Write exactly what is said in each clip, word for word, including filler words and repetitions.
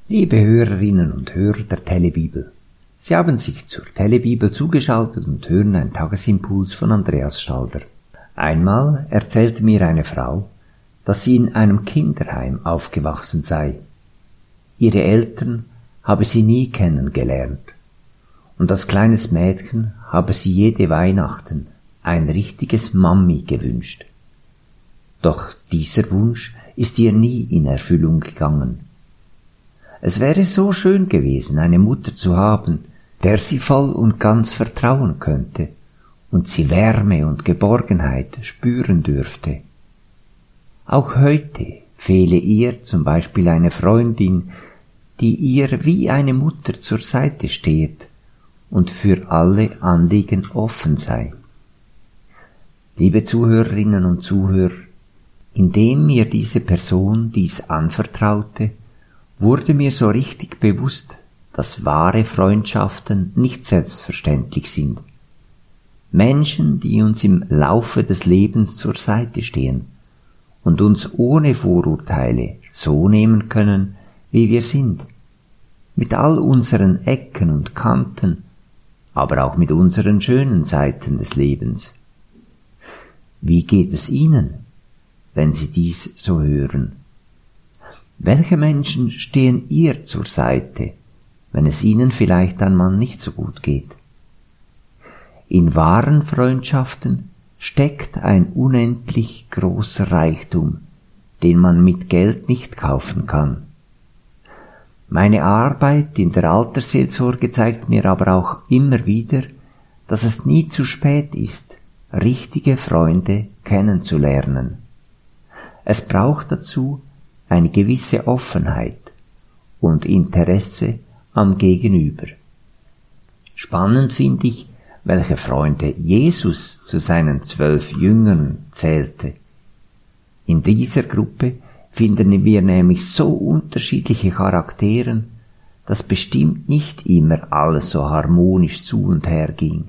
Liebe Hörerinnen und Hörer der Telebibel, Sie haben sich zur Telebibel zugeschaltet und hören einen Tagesimpuls von Andreas Stalder. Einmal erzählte mir eine Frau, dass sie in einem Kinderheim aufgewachsen sei. Ihre Eltern habe sie nie kennengelernt, und als kleines Mädchen habe sie jede Weihnachten ein richtiges Mami gewünscht. Doch dieser Wunsch ist ihr nie in Erfüllung gegangen. Es wäre so schön gewesen, eine Mutter zu haben, der sie voll und ganz vertrauen könnte und sie Wärme und Geborgenheit spüren dürfte. Auch heute fehle ihr zum Beispiel eine Freundin, die ihr wie eine Mutter zur Seite steht und für alle Anliegen offen sei. Liebe Zuhörerinnen und Zuhörer, indem mir diese Person dies anvertraute, wurde mir so richtig bewusst, dass wahre Freundschaften nicht selbstverständlich sind. Menschen, die uns im Laufe des Lebens zur Seite stehen und uns ohne Vorurteile so nehmen können, wie wir sind, mit all unseren Ecken und Kanten, aber auch mit unseren schönen Seiten des Lebens. Wie geht es Ihnen, wenn Sie dies so hören? Welche Menschen stehen ihr zur Seite, wenn es ihnen vielleicht einmal nicht so gut geht? In wahren Freundschaften steckt ein unendlich großer Reichtum, den man mit Geld nicht kaufen kann. Meine Arbeit in der Altersseelsorge zeigt mir aber auch immer wieder, dass es nie zu spät ist, richtige Freunde kennenzulernen. Es braucht dazu eine gewisse Offenheit und Interesse am Gegenüber. Spannend finde ich, welche Freunde Jesus zu seinen zwölf Jüngern zählte. In dieser Gruppe finden wir nämlich so unterschiedliche Charakteren, dass bestimmt nicht immer alles so harmonisch zu und her ging.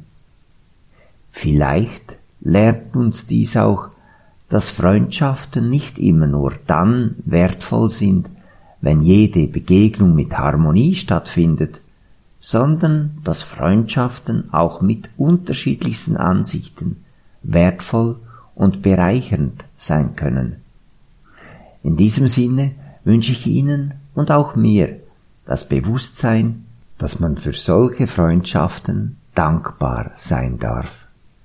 Vielleicht lernt uns dies auch, dass Freundschaften nicht immer nur dann wertvoll sind, wenn jede Begegnung mit Harmonie stattfindet, sondern dass Freundschaften auch mit unterschiedlichsten Ansichten wertvoll und bereichernd sein können. In diesem Sinne wünsche ich Ihnen und auch mir das Bewusstsein, dass man für solche Freundschaften dankbar sein darf.